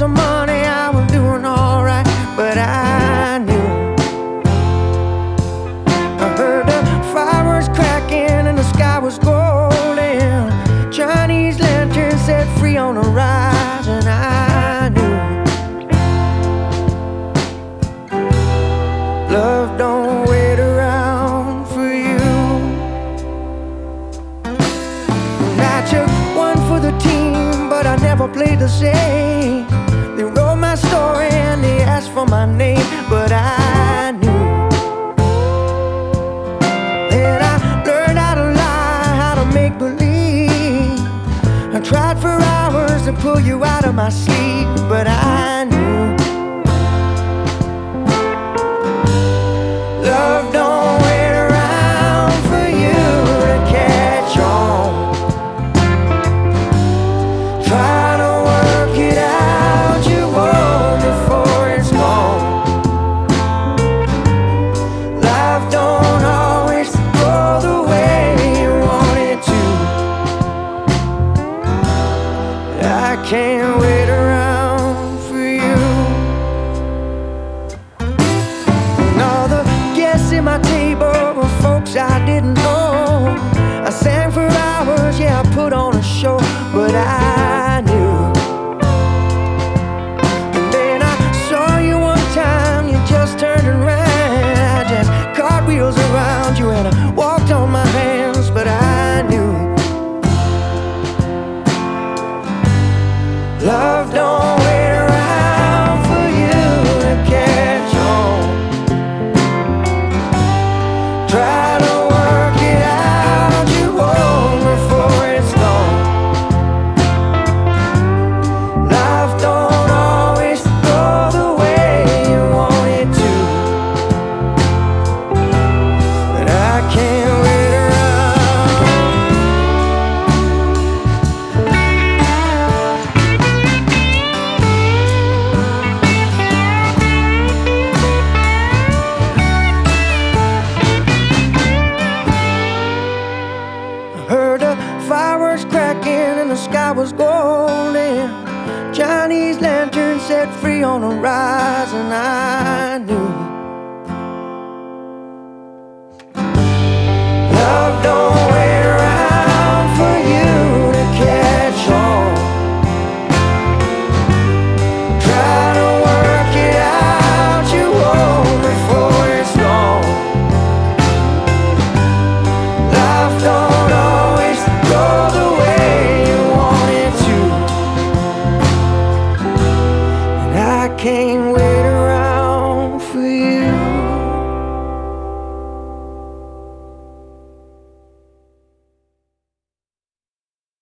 some money, I was doing alright, but I knew. I heard the fireworks cracking and the sky was golden. Chinese lanterns set free on the rise, and I knew love don't wait around for you. And I took one for the team, but I never played the same. They wrote my story and they asked for my name, but I knew. Then I learned how to lie, how to make believe. I tried for hours to pull you out of my sleep, but I knew love don't wait around for you to catch on. Try to work it out, you won't before it's gone. Life don't always go the way you want it to. I can't wait around for you. And all the guests at my table were folks I didn't know. I sang for hours, yeah, I put on a show, but I knew. And then I saw you one time, you just turned around. I just cartwheels around you and I walked on my hands, but I knew love don't wait around for you to catch on. Try to work it out, you won't before it's gone. Life don't always go the way you want it to, but I can't wait around. Heard the fireworks cracking and the sky was golden. Chinese lanterns set free on the rise, and I knew love don't wait around for you to catch on. Try to work it out, you won't before it's gone. Life don't always go the way you want it to, and I can't